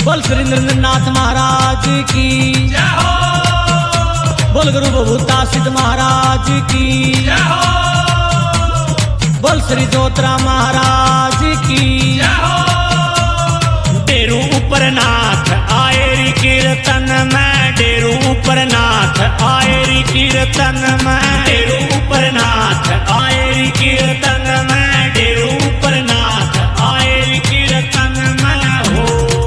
बोल सुरेंद्रनाथ महाराज की जय हो, बोल गुरु बभूता सिद्ध महाराज की जय हो, बोल श्री ज्योतिराम महाराज की जय हो। डेरू ऊपर नाथ आए री कीर्तन में, डेरू ऊपर नाथ आए री कीर्तन में, डेरू ऊपर नाथ आए री कीर्तन में, डेरू ऊपर नाथ आए री कीर्तन में हो।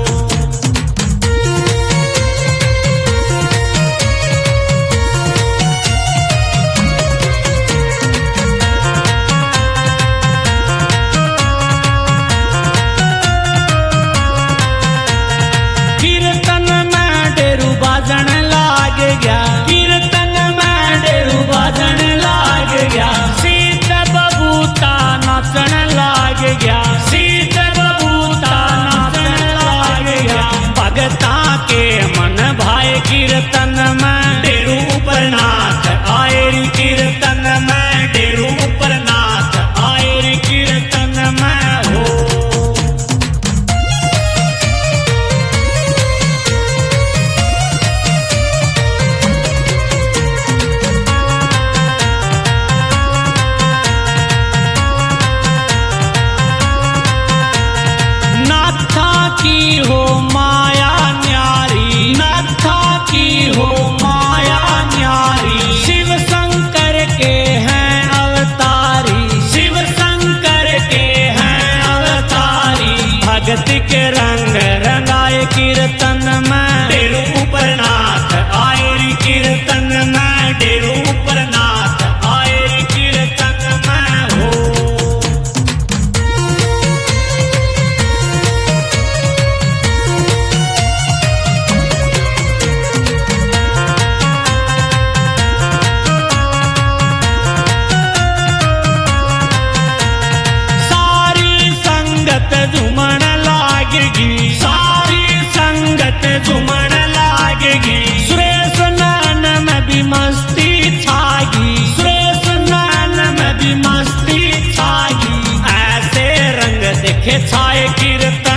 कीर्तन में डेरू बाजन लाग गया, कीर्तन में डेरू बाजन लाग गया, सीत बबूता नाचन लाग गया, सीत बबूता नाचन लाग गया। भगता के मन भाए कीर्तन में, डेरू ऊपर नाथ आए री कीर्तन में, डेरू ऊपर नाथ आए री कीर्तन में हो। नाथा की हो माया न्यारी, नाथा की हो माया न्यारी, शिव शंकर के हैं अवतारी, शिव शंकर के हैं अवतारी। भगत के रंग रंगाए कीर्तन में, डेरू ऊपर नाथ आए री कीर्तन में, डेरू ऊपर नाथ आए री कीर्तन में हो। सारी संगत झूमण लागेगी, सारी संगत झूमण लागेगी, सुरेश नैन में भी मस्ती छागी, सुरेश नैन में भी मस्ती छागी। ऐसे रंग देखे छाए कीर्तन